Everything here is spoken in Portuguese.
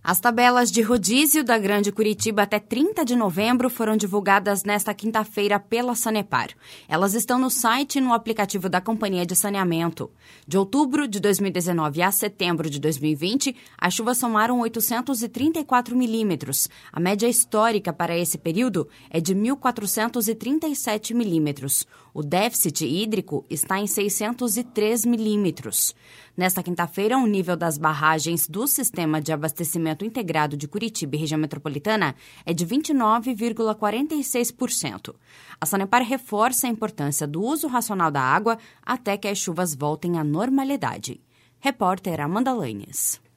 As tabelas de rodízio da Grande Curitiba até 30 de novembro foram divulgadas nesta quinta-feira pela Sanepar. Elas estão no site e no aplicativo da Companhia de Saneamento. De outubro de 2019 a setembro de 2020, as chuvas somaram 834 milímetros. A média histórica para esse período é de 1.437 milímetros. O déficit hídrico está em 603 milímetros. Nesta quinta-feira, o nível das barragens do Sistema de Abastecimento Integrado de Curitiba e Região Metropolitana é de 29,46%. A Sanepar reforça a importância do uso racional da água até que as chuvas voltem à normalidade. Repórter Amanda Lanes.